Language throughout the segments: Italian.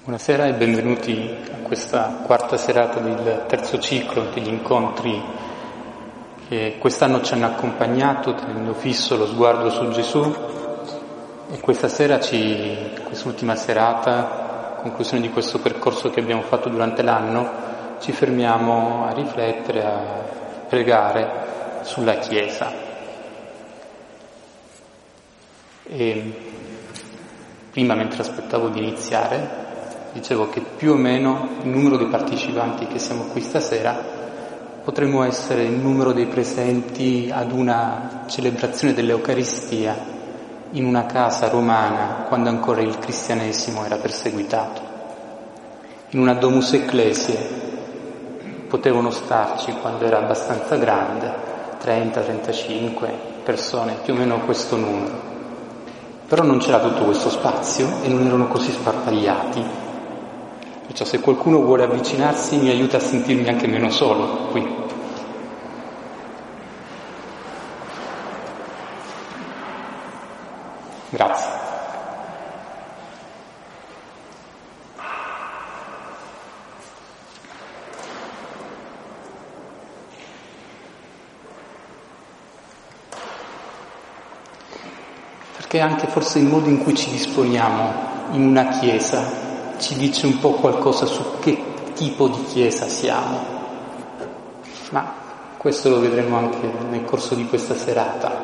Buonasera e benvenuti a questa quarta serata del terzo ciclo degli incontri che quest'anno ci hanno accompagnato tenendo fisso lo sguardo su Gesù, e questa sera quest'ultima serata, conclusione di questo percorso che abbiamo fatto durante l'anno, ci fermiamo a riflettere, a pregare sulla Chiesa. E prima, mentre aspettavo di iniziare, dicevo che più o meno il numero dei partecipanti che siamo qui stasera potremmo essere il numero dei presenti ad una celebrazione dell'Eucaristia in una casa romana quando ancora il cristianesimo era perseguitato. In una domus ecclesiae potevano starci, quando era abbastanza grande, 30-35 persone, più o meno questo numero. Però non c'era tutto questo spazio e non erano così sparpagliati. Perciò se qualcuno vuole avvicinarsi mi aiuta a sentirmi anche meno solo qui. Grazie. Perché anche forse il modo in cui ci disponiamo in una chiesa ci dice un po' qualcosa su che tipo di chiesa siamo. Ma questo lo vedremo anche nel corso di questa serata.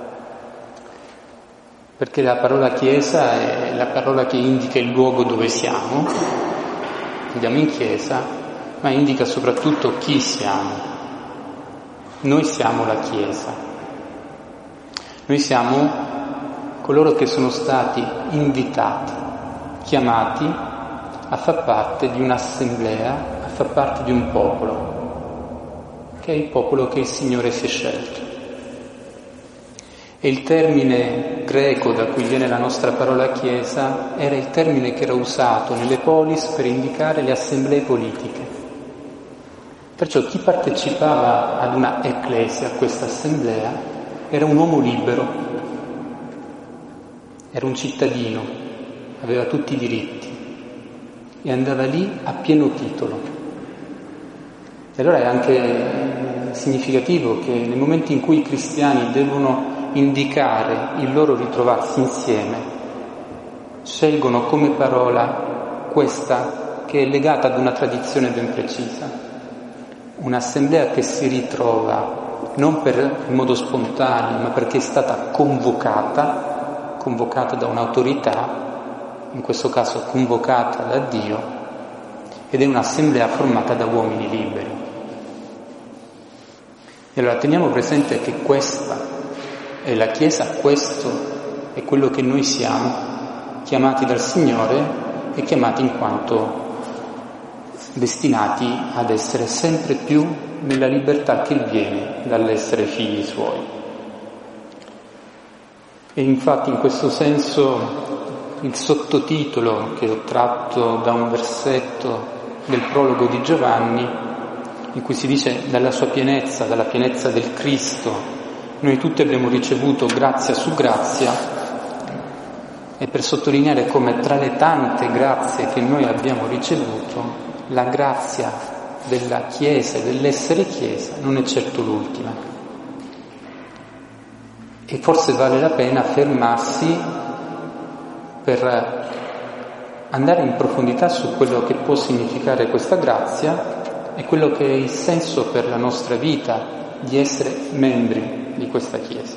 Perché la parola chiesa è la parola che indica il luogo dove siamo. Andiamo in chiesa, ma indica soprattutto chi siamo. Noi siamo la chiesa. Noi siamo coloro che sono stati invitati, chiamati a far parte di un'assemblea, a far parte di un popolo, che è il popolo che il Signore si è scelto. E il termine greco da cui viene la nostra parola chiesa era il termine che era usato nelle polis per indicare le assemblee politiche. Perciò chi partecipava ad una ecclesia, a questa assemblea, era un uomo libero, era un cittadino, aveva tutti i diritti e andava lì a pieno titolo. E allora è anche significativo che nel momento in cui i cristiani devono indicare il loro ritrovarsi insieme, scelgono come parola questa che è legata ad una tradizione ben precisa. Un'assemblea che si ritrova non in modo spontaneo, ma perché è stata convocata da un'autorità, in questo caso convocata da Dio, ed è un'assemblea formata da uomini liberi. E allora teniamo presente che questa è la Chiesa, questo è quello che noi siamo, chiamati dal Signore e chiamati in quanto destinati ad essere sempre più nella libertà che viene dall'essere figli Suoi. E infatti in questo senso il sottotitolo che ho tratto da un versetto del prologo di Giovanni, in cui si dice dalla sua pienezza, dalla pienezza del Cristo, noi tutti abbiamo ricevuto grazia su grazia, e per sottolineare come tra le tante grazie che noi abbiamo ricevuto, la grazia della Chiesa e dell'essere Chiesa non è certo l'ultima. E forse vale la pena fermarsi per andare in profondità su quello che può significare questa grazia e quello che è il senso per la nostra vita di essere membri di questa Chiesa.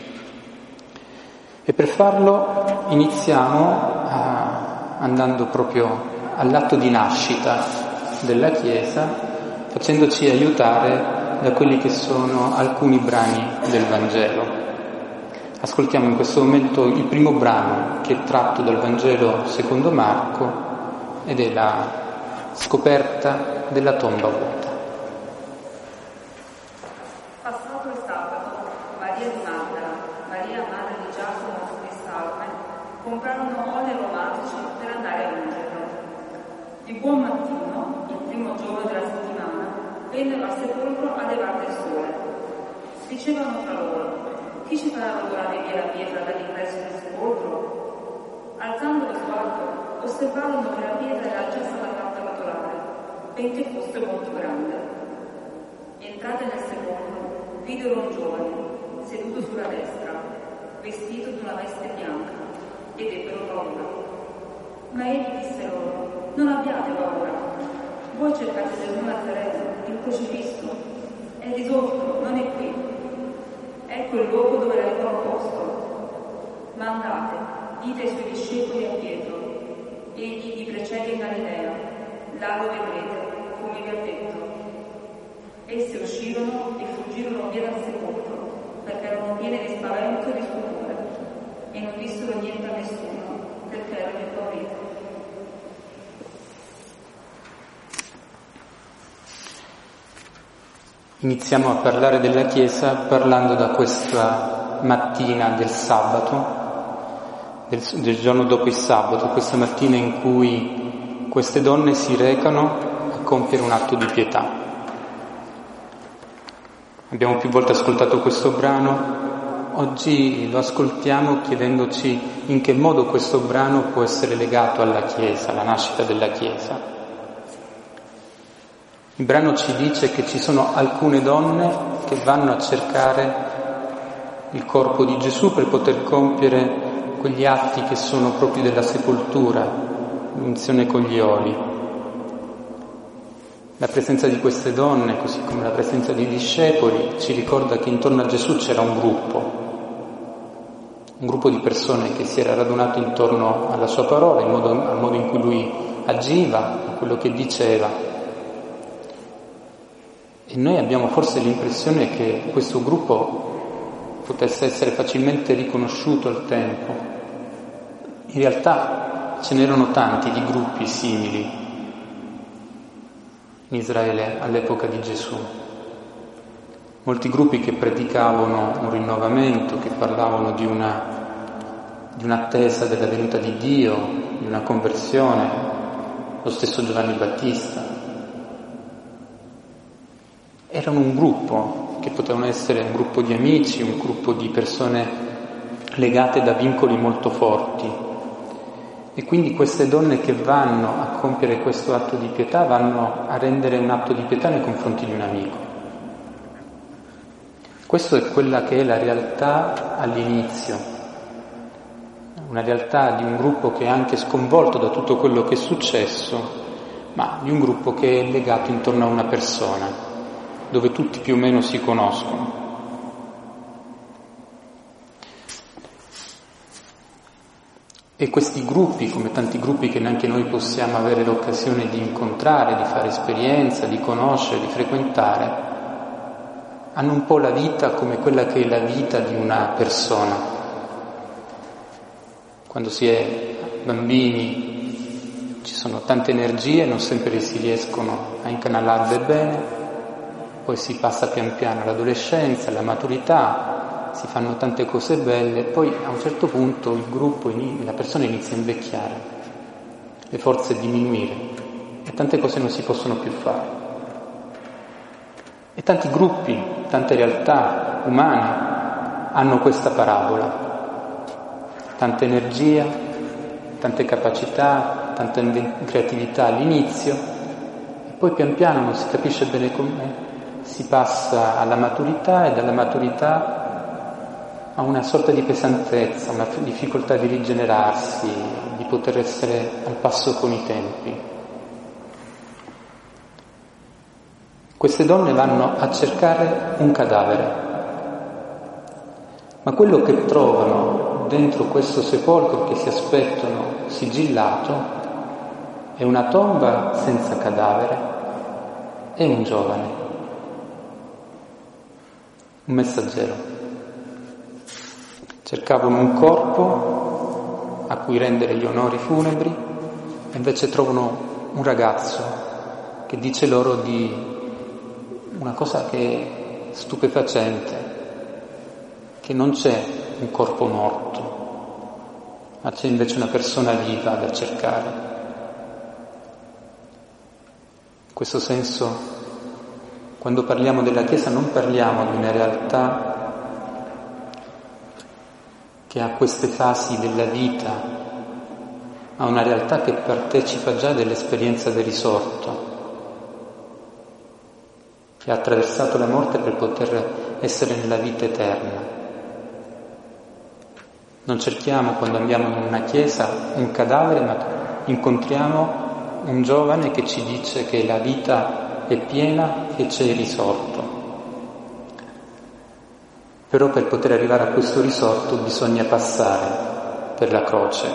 E per farlo iniziamo andando proprio all'atto di nascita della Chiesa, facendoci aiutare da quelli che sono alcuni brani del Vangelo. Ascoltiamo in questo momento il primo brano, che è tratto dal Vangelo secondo Marco, ed è la scoperta della tomba vuota. Passato il sabato, Maria di Magdala, Maria madre di Giacomo e Salme comprarono oli aromatici per andare a ungerlo. Di buon mattino, il primo giorno della settimana, vennero al sepolcro a levar del sole. Dicevano tra loro: chi ci farà rollare via la pietra dall'ingresso del sepolcro? Alzando lo sguardo, osservarono che la pietra era già stata fatta rotolare, benché fosse molto grande. Entrate nel sepolcro, videro un giovane, seduto sulla destra, vestito di una veste bianca, ed ebbero paura. Ma egli disse loro: non abbiate paura, voi cercate Gesù Nazareno, il crocifisso, è risorto, non è qui. Ecco il luogo dove l'avevano posto. Ma andate, dite ai suoi discepoli a Pietro: egli vi precede in Galilea, là lo vedrete, come vi ha detto. Esse uscirono e fuggirono via dal sepolcro, perché erano piene di spavento e di stupore, e non dissero niente a nessuno, perché erano impauriti. Iniziamo a parlare della Chiesa parlando da questa mattina del sabato, del giorno dopo il sabato, questa mattina in cui queste donne si recano a compiere un atto di pietà. Abbiamo più volte ascoltato questo brano, oggi lo ascoltiamo chiedendoci in che modo questo brano può essere legato alla Chiesa, alla nascita della Chiesa. Il brano ci dice che ci sono alcune donne che vanno a cercare il corpo di Gesù per poter compiere quegli atti che sono propri della sepoltura, l'unzione con gli oli. La presenza di queste donne, così come la presenza dei discepoli, ci ricorda che intorno a Gesù c'era un gruppo di persone che si era radunato intorno alla sua parola, al modo in cui lui agiva, a quello che diceva. E noi abbiamo forse l'impressione che questo gruppo potesse essere facilmente riconosciuto al tempo. In realtà ce n'erano tanti di gruppi simili in Israele all'epoca di Gesù. Molti gruppi che predicavano un rinnovamento, che parlavano di un'attesa della venuta di Dio, di una conversione, lo stesso Giovanni Battista. Erano un gruppo, che potevano essere un gruppo di amici, un gruppo di persone legate da vincoli molto forti. E quindi queste donne che vanno a compiere questo atto di pietà vanno a rendere un atto di pietà nei confronti di un amico. Questa è quella che è la realtà all'inizio, una realtà di un gruppo che è anche sconvolto da tutto quello che è successo, ma di un gruppo che è legato intorno a una persona, dove tutti più o meno si conoscono. E questi gruppi, come tanti gruppi che neanche noi possiamo avere l'occasione di incontrare, di fare esperienza, di conoscere, di frequentare, hanno un po' la vita come quella che è la vita di una persona. Quando si è bambini ci sono tante energie, non sempre si riescono a incanalarle bene. Poi si passa pian piano all'adolescenza, alla maturità, si fanno tante cose belle, poi a un certo punto il gruppo, la persona inizia a invecchiare, le forze diminuire e tante cose non si possono più fare. E tanti gruppi, tante realtà umane hanno questa parabola, tanta energia, tante capacità, tanta creatività all'inizio e poi pian piano non si capisce bene com'è. Si passa alla maturità e dalla maturità a una sorta di pesantezza, una difficoltà di rigenerarsi, di poter essere al passo con i tempi. Queste donne vanno a cercare un cadavere, ma quello che trovano dentro questo sepolcro che si aspettano sigillato è una tomba senza cadavere e un giovane. Un messaggero. Cercavano un corpo a cui rendere gli onori funebri e invece trovano un ragazzo che dice loro di una cosa che è stupefacente, che non c'è un corpo morto, ma c'è invece una persona viva da cercare. In questo senso, quando parliamo della Chiesa non parliamo di una realtà che ha queste fasi della vita, a una realtà che partecipa già dell'esperienza del risorto, che ha attraversato la morte per poter essere nella vita eterna. Non cerchiamo, quando andiamo in una chiesa, un cadavere, ma incontriamo un giovane che ci dice che la vita è piena e c'è il risorto. Però per poter arrivare a questo risorto bisogna passare per la croce.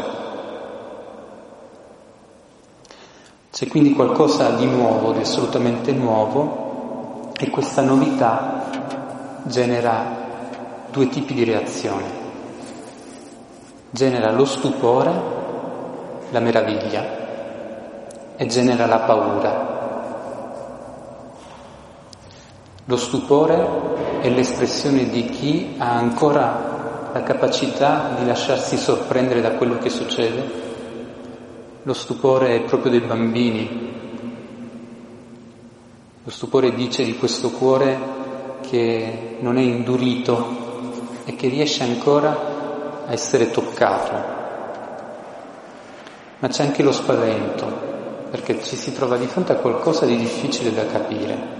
C'è quindi qualcosa di nuovo, di assolutamente nuovo, e questa novità genera due tipi di reazioni. Genera lo stupore, la meraviglia, e genera la paura. Lo stupore è l'espressione di chi ha ancora la capacità di lasciarsi sorprendere da quello che succede. Lo stupore è proprio dei bambini. Lo stupore dice di questo cuore che non è indurito e che riesce ancora a essere toccato. Ma c'è anche lo spavento, perché ci si trova di fronte a qualcosa di difficile da capire.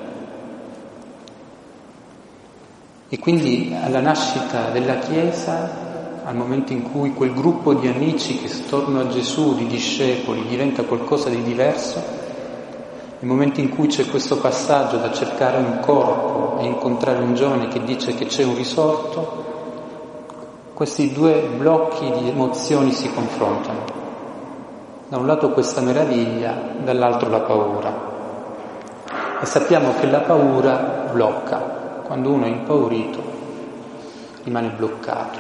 E quindi alla nascita della Chiesa, al momento in cui quel gruppo di amici che attorno a Gesù, di discepoli, diventa qualcosa di diverso, nel momento in cui c'è questo passaggio da cercare un corpo e incontrare un giovane che dice che c'è un risorto, questi due blocchi di emozioni si confrontano. Da un lato questa meraviglia, dall'altro la paura. E sappiamo che la paura blocca. Quando uno è impaurito, rimane bloccato.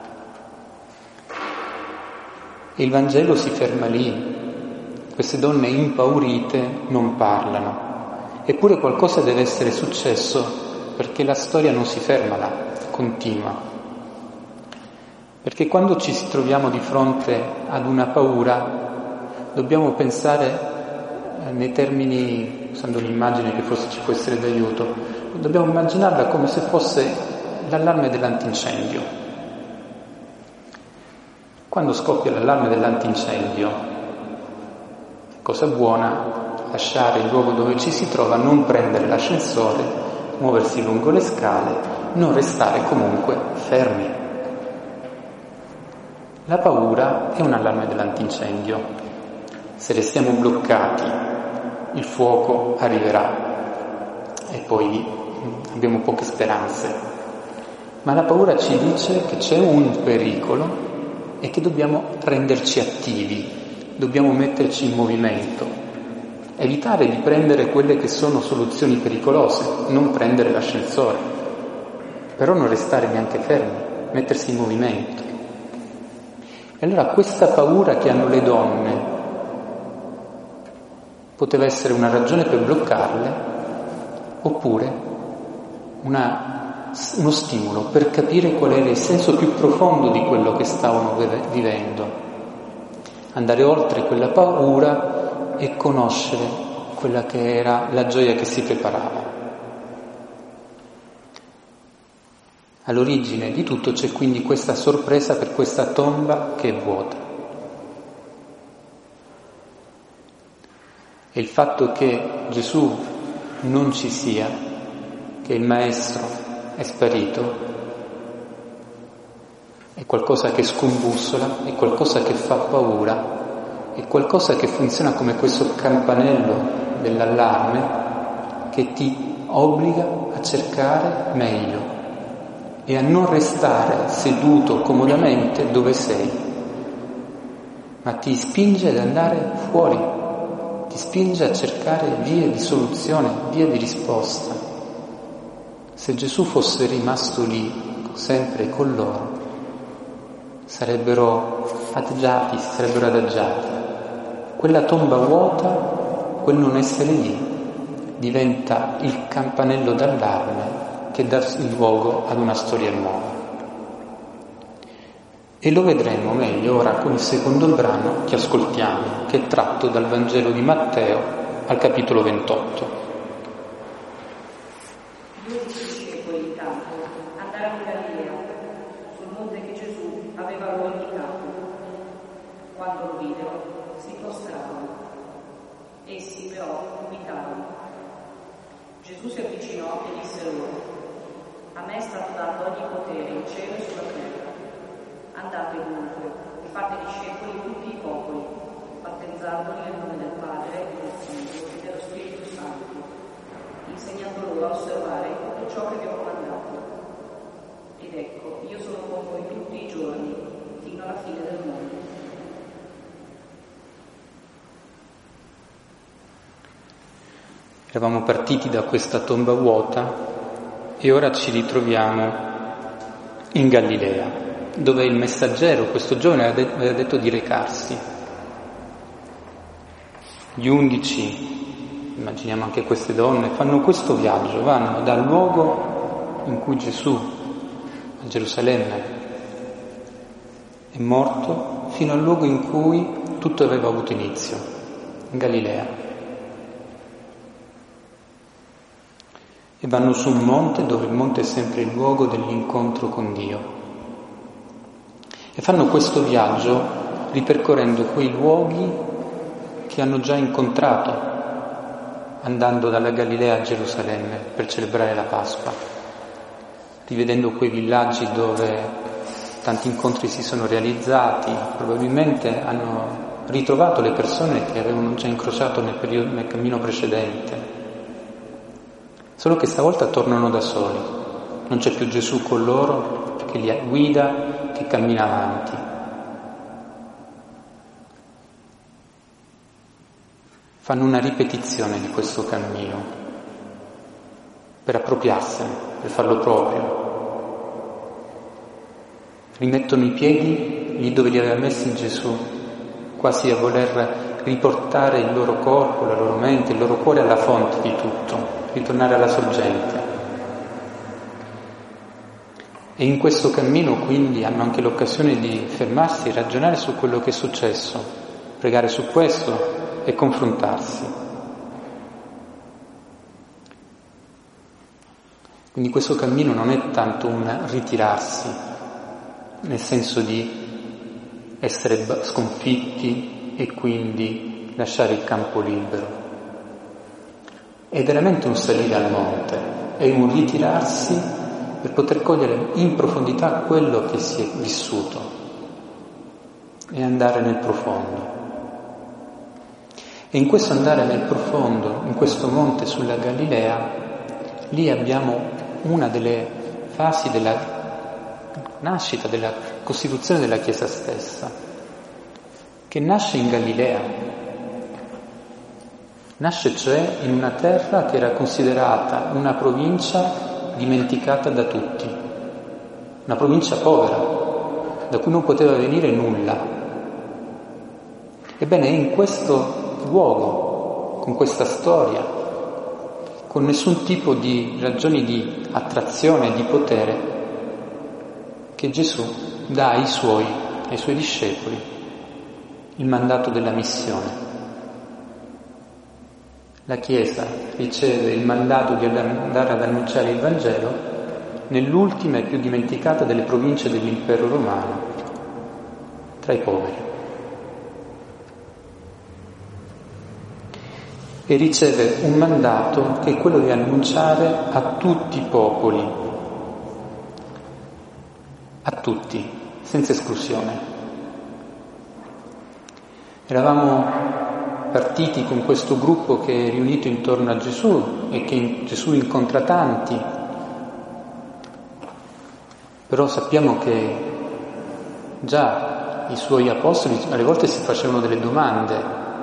E il Vangelo si ferma lì. Queste donne impaurite non parlano. Eppure qualcosa deve essere successo, perché la storia non si ferma là, continua. Perché quando ci troviamo di fronte ad una paura, dobbiamo pensare nei termini, usando un'immagine che forse ci può essere d'aiuto, dobbiamo immaginarla come se fosse l'allarme dell'antincendio. Quando scoppia l'allarme dell'antincendio, cosa buona lasciare il luogo dove ci si trova, non prendere l'ascensore, muoversi lungo le scale, non restare comunque fermi. La paura è un allarme dell'antincendio. Se restiamo bloccati, il fuoco arriverà e poi abbiamo poche speranze. Ma la paura ci dice che c'è un pericolo e che dobbiamo renderci attivi, dobbiamo metterci in movimento, evitare di prendere quelle che sono soluzioni pericolose, non prendere l'ascensore, però non restare neanche fermi, mettersi in movimento. E allora questa paura che hanno le donne poteva essere una ragione per bloccarle, oppure uno stimolo per capire qual era il senso più profondo di quello che stavano vivendo, andare oltre quella paura e conoscere quella che era la gioia che si preparava. All'origine di tutto c'è quindi questa sorpresa per questa tomba che è vuota. E il fatto che Gesù non ci sia, che il Maestro è sparito, è qualcosa che scombussola, è qualcosa che fa paura, è qualcosa che funziona come questo campanello dell'allarme che ti obbliga a cercare meglio e a non restare seduto comodamente dove sei, ma ti spinge ad andare fuori, ti spinge a cercare vie di soluzione, vie di risposta. Se Gesù fosse rimasto lì, sempre con loro, sarebbero adagiati, si sarebbero adagiati. Quella tomba vuota, quel non essere lì, diventa il campanello d'allarme che dà il luogo ad una storia nuova. E lo vedremo meglio ora con il secondo brano che ascoltiamo, che è tratto dal Vangelo di Matteo al capitolo 28. 12 discepoli intanto andarono in Galilea, sul monte che Gesù aveva loro indicato. Quando lo videro, si prostrarono. Essi però dubitarono. Gesù si avvicinò e disse loro: a me è stato dato ogni potere in cielo e sulla terra. Andate dunque e fate discepoli tutti i popoli, battezzandoli nel nome del Padre, del Figlio e dello Spirito Santo, insegnando loro a osservare tutto ciò che vi ho comandato. Ed ecco, io sono con voi tutti i giorni, fino alla fine del mondo. Eravamo partiti da questa tomba vuota e ora ci ritroviamo in Galilea, dove il messaggero, questo giovane, aveva detto di recarsi. Gli 11, immaginiamo anche queste donne, fanno questo viaggio, vanno dal luogo in cui Gesù, a Gerusalemme, è morto, fino al luogo in cui tutto aveva avuto inizio, in Galilea. E vanno su un monte dove il monte è sempre il luogo dell'incontro con Dio. E fanno questo viaggio ripercorrendo quei luoghi che hanno già incontrato, andando dalla Galilea a Gerusalemme per celebrare la Pasqua, rivedendo quei villaggi dove tanti incontri si sono realizzati, probabilmente hanno ritrovato le persone che avevano già incrociato nel cammino precedente. Solo che stavolta tornano da soli, non c'è più Gesù con loro che li guida, che cammina avanti. Fanno una ripetizione di questo cammino per appropriarsene, per farlo proprio. Rimettono i piedi lì dove li aveva messi Gesù, quasi a voler riportare il loro corpo, la loro mente, il loro cuore alla fonte di tutto, ritornare alla sorgente. E in questo cammino quindi hanno anche l'occasione di fermarsi e ragionare su quello che è successo, pregare su questo e confrontarsi. Quindi questo cammino non è tanto un ritirarsi, nel senso di essere sconfitti e quindi lasciare il campo libero. È veramente un salire al monte, è un ritirarsi per poter cogliere in profondità quello che si è vissuto e andare nel profondo. E in questo andare nel profondo, in questo monte sulla Galilea, lì abbiamo una delle fasi della nascita, della costituzione della Chiesa stessa, che nasce in Galilea. Nasce cioè in una terra che era considerata una provincia dimenticata da tutti, una provincia povera, da cui non poteva venire nulla. Ebbene, è in questo luogo, con questa storia, con nessun tipo di ragioni di attrazione e di potere, che Gesù dà ai suoi discepoli il mandato della missione. La Chiesa riceve il mandato di andare ad annunciare il Vangelo nell'ultima e più dimenticata delle province dell'impero romano, tra i poveri. E riceve un mandato che è quello di annunciare a tutti i popoli, a tutti, senza esclusione. Eravamo partiti con questo gruppo che è riunito intorno a Gesù e che Gesù incontra tanti, però sappiamo che già i suoi apostoli alle volte si facevano delle domande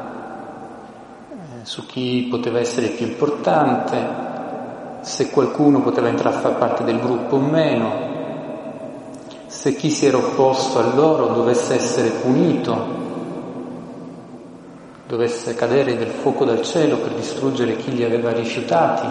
su chi poteva essere più importante, se qualcuno poteva entrare a far parte del gruppo o meno, se chi si era opposto a loro dovesse essere punito, dovesse cadere del fuoco dal cielo per distruggere chi li aveva rifiutati.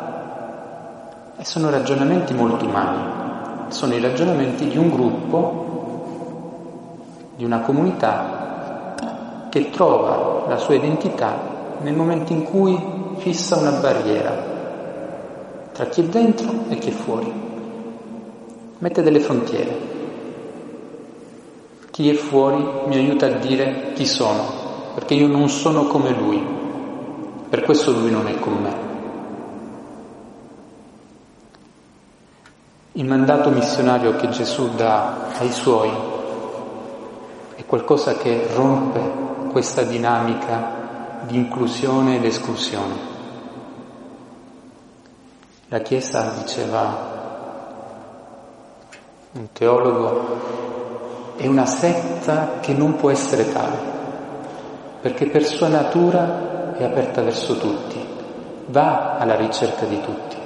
E sono ragionamenti molto umani, sono i ragionamenti di un gruppo, di una comunità che trova la sua identità nel momento in cui fissa una barriera tra chi è dentro e chi è fuori, mette delle frontiere. Chi è fuori mi aiuta a dire chi sono, perché io non sono come lui, per questo lui non è con me. Il mandato missionario che Gesù dà ai suoi è qualcosa che rompe questa dinamica di inclusione ed esclusione. La Chiesa, diceva un teologo, è una setta che non può essere tale, perché per sua natura è aperta verso tutti, va alla ricerca di tutti.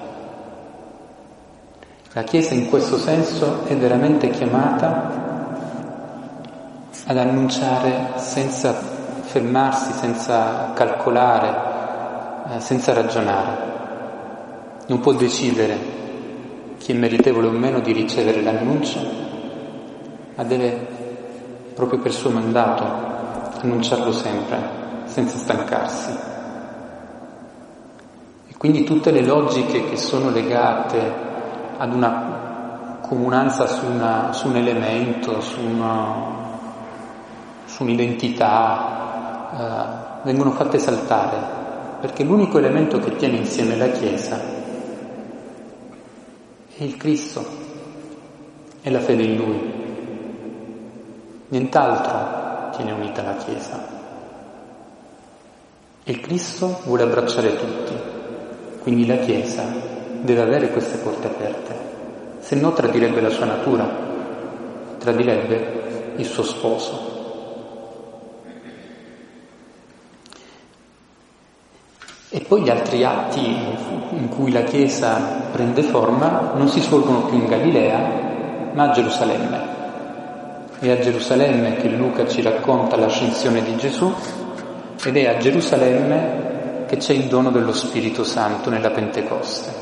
La Chiesa in questo senso è veramente chiamata ad annunciare senza fermarsi, senza calcolare, senza ragionare. Non può decidere chi è meritevole o meno di ricevere l'annuncio, ma deve, proprio per suo mandato, annunciarlo sempre, senza stancarsi. E quindi tutte le logiche che sono legate ad una comunanza su un elemento, su un'identità, vengono fatte saltare, perché l'unico elemento che tiene insieme la Chiesa è il Cristo, è la fede in Lui. Nient'altro tiene unita la Chiesa. E il Cristo vuole abbracciare tutti, quindi la Chiesa deve avere queste porte aperte, se no tradirebbe la sua natura, tradirebbe il suo sposo. E poi gli altri atti in cui la Chiesa prende forma non si svolgono più in Galilea, ma a Gerusalemme. È a Gerusalemme che Luca ci racconta l'ascensione di Gesù, ed è a Gerusalemme che c'è il dono dello Spirito Santo nella Pentecoste.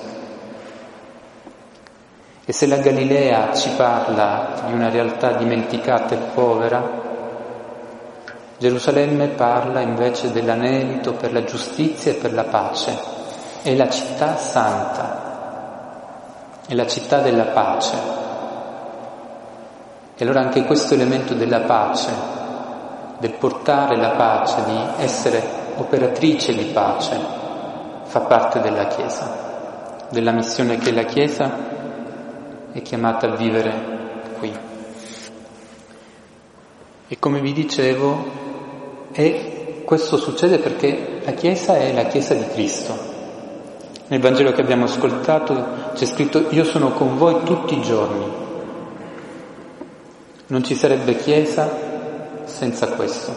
E se la Galilea ci parla di una realtà dimenticata e povera, Gerusalemme parla invece dell'anelito per la giustizia e per la pace. È la città santa, è la città della pace. E allora anche questo elemento della pace, del portare la pace, di essere operatrice di pace, fa parte della Chiesa, della missione che la Chiesa è chiamata a vivere qui. E come vi dicevo, questo succede perché la Chiesa è la Chiesa di Cristo. Nel Vangelo che abbiamo ascoltato c'è scritto: io sono con voi tutti i giorni. Non ci sarebbe Chiesa senza questo.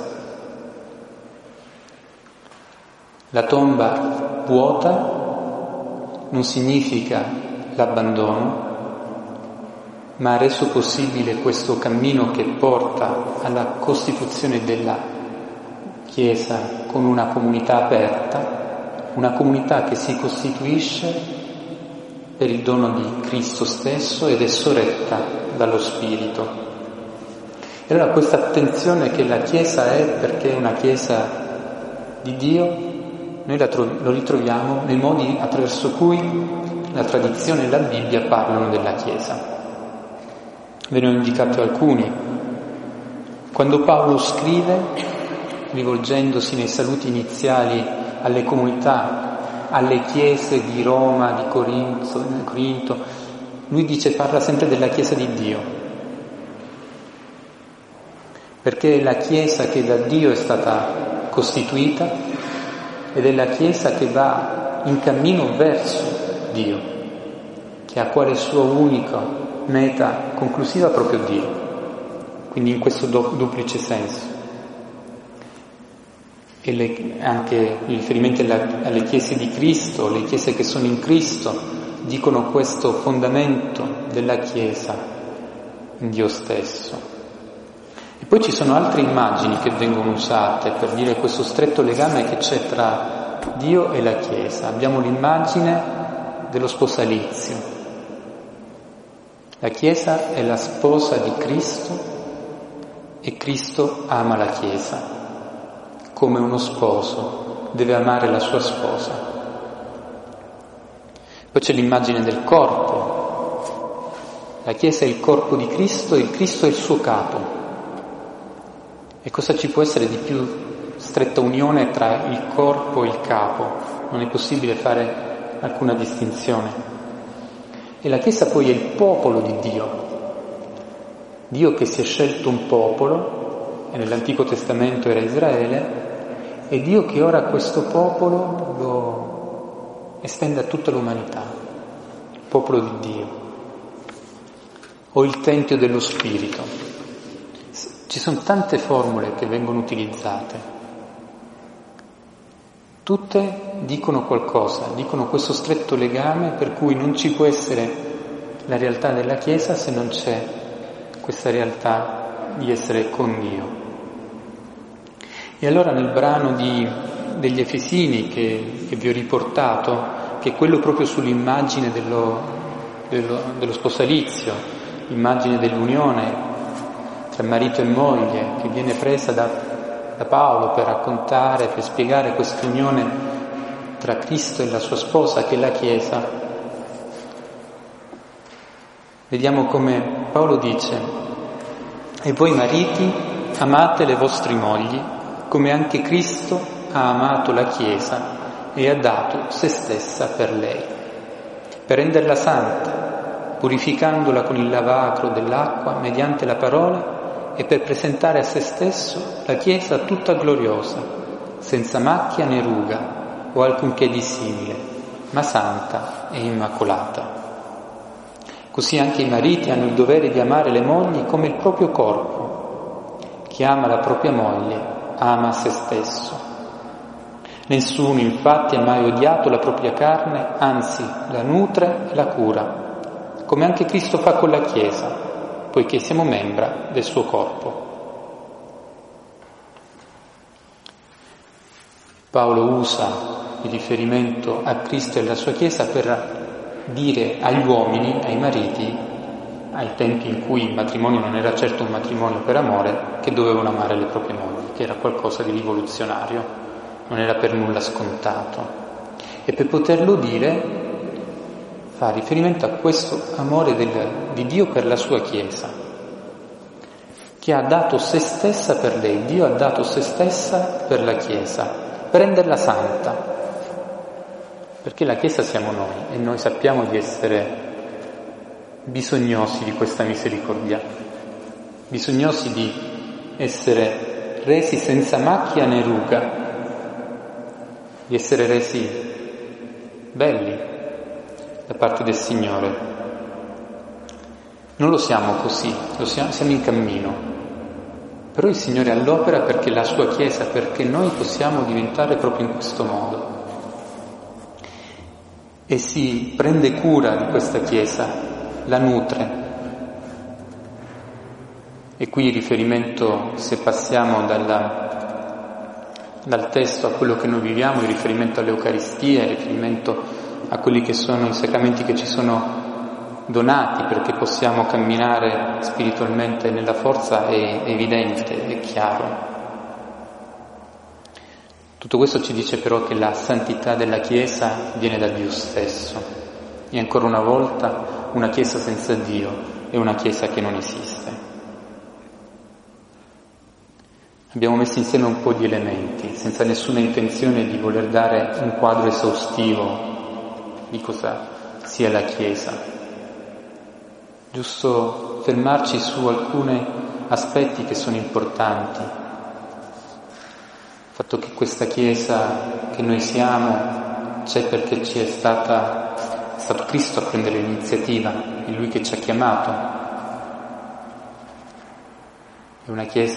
La tomba vuota non significa l'abbandono, ma ha reso possibile questo cammino che porta alla costituzione della Chiesa con una comunità aperta, una comunità che si costituisce per il dono di Cristo stesso ed è sorretta dallo Spirito. E allora questa attenzione che la Chiesa è, perché è una Chiesa di Dio, noi lo ritroviamo nei modi attraverso cui la tradizione e la Bibbia parlano della Chiesa. Ve ne ho indicati alcuni. Quando Paolo scrive, rivolgendosi nei saluti iniziali alle comunità, alle chiese di Roma, di Corinto, lui parla sempre della Chiesa di Dio, perché è la Chiesa che da Dio è stata costituita ed è la Chiesa che va in cammino verso Dio, che ha quale sua unica meta conclusiva proprio Dio, quindi in questo duplice senso. E anche i riferimenti alle chiese di Cristo, le chiese che sono in Cristo, dicono questo fondamento della Chiesa in Dio stesso. E poi ci sono altre immagini che vengono usate per dire questo stretto legame che c'è tra Dio e la Chiesa. Abbiamo l'immagine dello sposalizio. La Chiesa è la sposa di Cristo e Cristo ama la Chiesa, come uno sposo deve amare la sua sposa. Poi c'è l'immagine del corpo. La Chiesa è il corpo di Cristo e il Cristo è il suo capo. E cosa ci può essere di più stretta unione tra il corpo e il capo? Non è possibile fare alcuna distinzione. E la Chiesa poi è il popolo di Dio. Dio che si è scelto un popolo, e nell'Antico Testamento era Israele, e Dio che ora questo popolo lo estende a tutta l'umanità, il popolo di Dio, o il Tempio dello Spirito. Ci sono tante formule che vengono utilizzate, tutte dicono qualcosa, dicono questo stretto legame per cui non ci può essere la realtà della Chiesa se non c'è questa realtà di essere con Dio. E allora nel brano degli Efesini che vi ho riportato, che è quello proprio sull'immagine dello sposalizio, l'immagine dell'unione tra marito e moglie, che viene presa da Paolo per raccontare, per spiegare questa unione tra Cristo e la sua sposa, che è la Chiesa, vediamo come Paolo dice: e voi mariti amate le vostre mogli, come anche Cristo ha amato la Chiesa e ha dato se stessa per lei, per renderla santa, purificandola con il lavacro dell'acqua mediante la parola, e per presentare a se stesso la Chiesa tutta gloriosa, senza macchia né ruga o alcunché di simile, ma santa e immacolata. Così anche i mariti hanno il dovere di amare le mogli come il proprio corpo. Chi ama la propria moglie ama se stesso. Nessuno infatti ha mai odiato la propria carne, anzi la nutre e la cura, come anche Cristo fa con la Chiesa, poiché siamo membra del suo corpo. Paolo usa il riferimento a Cristo e alla sua Chiesa per dire agli uomini, ai mariti, ai tempi in cui il matrimonio non era certo un matrimonio per amore, che dovevano amare le proprie mogli, che era qualcosa di rivoluzionario, non era per nulla scontato. E per poterlo dire fa riferimento a questo amore di Dio per la sua Chiesa, che ha dato se stessa per lei. Dio ha dato se stessa per la Chiesa, per renderla santa, perché la Chiesa siamo noi e noi sappiamo di essere bisognosi di questa misericordia, bisognosi di essere resi senza macchia né ruga, di essere resi belli da parte del Signore. Non lo siamo così, siamo in cammino, però il Signore è all'opera perché la sua Chiesa, perché noi possiamo diventare proprio in questo modo, e si prende cura di questa Chiesa, la nutre. E qui il riferimento, se passiamo dal testo a quello che noi viviamo, il riferimento all'Eucaristia, il riferimento a quelli che sono i sacramenti che ci sono donati perché possiamo camminare spiritualmente nella forza, è evidente, è chiaro. Tutto questo ci dice però che la santità della Chiesa viene da Dio stesso. E ancora una volta una Chiesa senza Dio è una Chiesa che non esiste. Abbiamo messo insieme un po' di elementi, senza nessuna intenzione di voler dare un quadro esaustivo di cosa sia la Chiesa. Giusto fermarci su alcuni aspetti che sono importanti. Il fatto che questa Chiesa che noi siamo c'è perché è stato Cristo a prendere l'iniziativa, è Lui che ci ha chiamato. È una Chiesa